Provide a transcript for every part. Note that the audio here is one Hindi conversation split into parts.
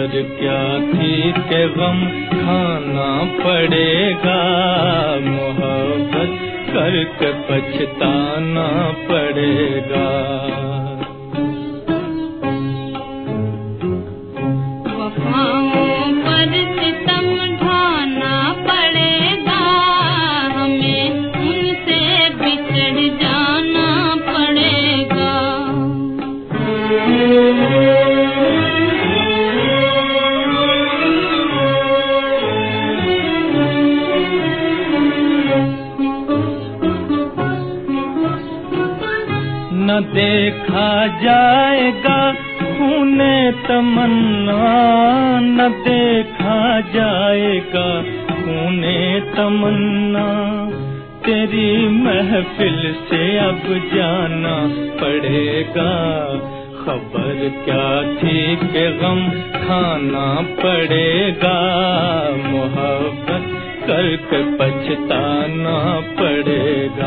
खबर क्या थी कि गम खाना पड़ेगा, मोहब्बत करके पछताना पड़ेगा। न देखा जाएगा खूने तमन्ना, न देखा जाएगा खूने तमन्ना, तेरी महफिल से अब जाना पड़ेगा। खबर क्या थी कि गम खाना पड़ेगा, मोहब्बत करके पछताना पड़ेगा।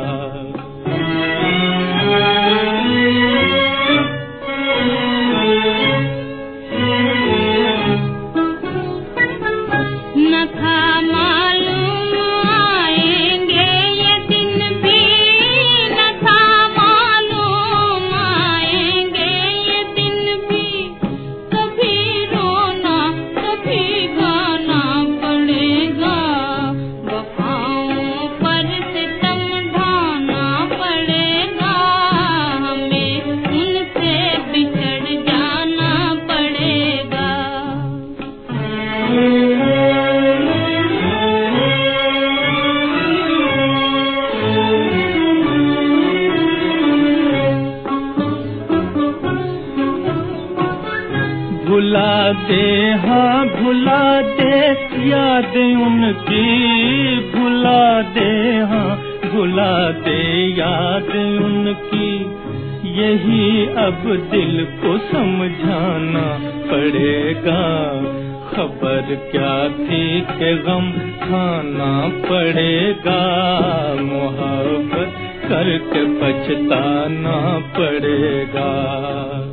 भुला दे हाँ भुला दे याद उनकी, भुला दे हाँ भुला दे याद उनकी, यही अब दिल को समझाना पड़ेगा। खबर क्या थी कि गम खाना पड़ेगा, मोहब्बत करके पछताना पड़ेगा।